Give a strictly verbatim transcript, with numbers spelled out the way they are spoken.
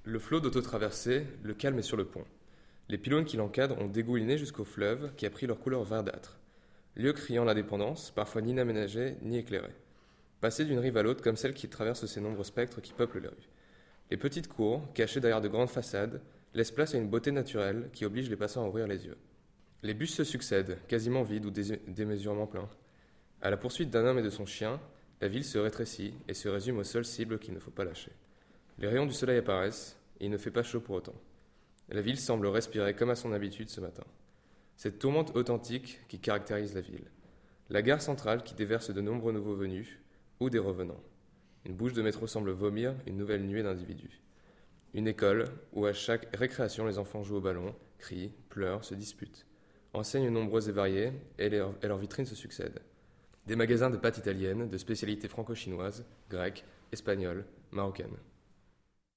Le flot d'autotraversée, le calme est sur le pont. Les pylônes qui l'encadrent ont dégouliné jusqu'au fleuve qui a pris leur couleur verdâtre. Lieu criant l'indépendance, parfois ni aménagé ni éclairé. Passer d'une rive à l'autre comme celle qui traverse ces nombreux spectres qui peuplent les rues. Les petites cours, cachées derrière de grandes façades, laissent place à une beauté naturelle qui oblige les passants à ouvrir les yeux. Les bus se succèdent, quasiment vides ou dés- démesurément pleins. À la poursuite d'un homme et de son chien, la ville se rétrécit et se résume aux seules cibles qu'il ne faut pas lâcher. Les rayons du soleil apparaissent, et il ne fait pas chaud pour autant. La ville semble respirer comme à son habitude ce matin. Cette tourmente authentique qui caractérise la ville. La gare centrale qui déverse de nombreux nouveaux venus, ou des revenants. Une bouche de métro semble vomir une nouvelle nuée d'individus. Une école où à chaque récréation les enfants jouent au ballon, crient, pleurent, se disputent. Enseignes nombreuses et variées, et leurs, et leurs vitrines se succèdent. Des magasins de pâtes italiennes, de spécialités franco-chinoises, grecques, espagnoles, marocaines.